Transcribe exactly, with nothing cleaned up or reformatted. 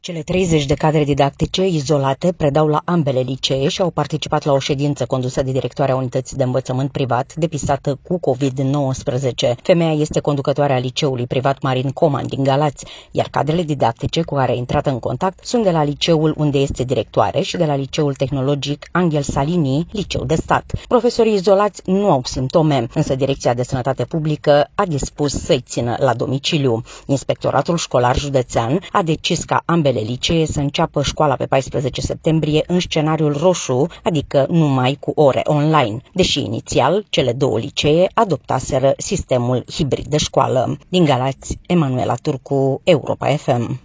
Cele treizeci de cadre didactice izolate predau la ambele licee și au participat la o ședință condusă de directoarea unității de învățământ privat depistată cu covid nouăsprezece. Femeia este conducătoarea liceului privat Marin Coman din Galați, iar cadrele didactice cu care a intrat în contact sunt de la liceul unde este directoare și de la liceul tehnologic Angel Salini, liceu de stat. Profesorii izolați nu au simptome, însă Direcția de Sănătate Publică a dispus să-i țină la domiciliu. Inspectoratul școlar județean a decis ca ambele licee să înceapă școala pe paisprezece septembrie în scenariul roșu, adică numai cu ore online, deși inițial cele două licee adoptaseră sistemul hibrid de școală. Din Galați, Emanuela Turcu, Europa F M.